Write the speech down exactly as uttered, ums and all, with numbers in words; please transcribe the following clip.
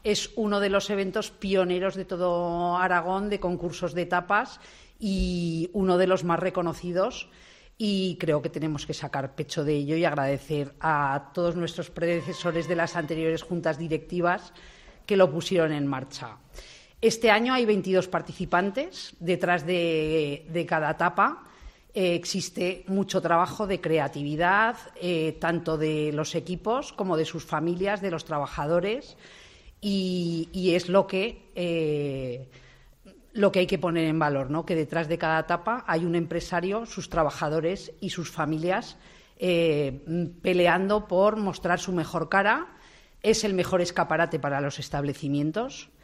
Es uno de los eventos pioneros de todo Aragón de concursos de tapas y uno de los más reconocidos, y creo que tenemos que sacar pecho de ello y agradecer a todos nuestros predecesores de las anteriores juntas directivas que lo pusieron en marcha. Este año hay veintidós participantes. Detrás de, de cada tapa eh, existe mucho trabajo de creatividad, eh, tanto de los equipos como de sus familias, de los trabajadores. Y, y es lo que, eh, lo que hay que poner en valor, ¿no? Que detrás de cada tapa hay un empresario, sus trabajadores y sus familias eh, peleando por mostrar su mejor cara. Es el mejor escaparate para los establecimientos.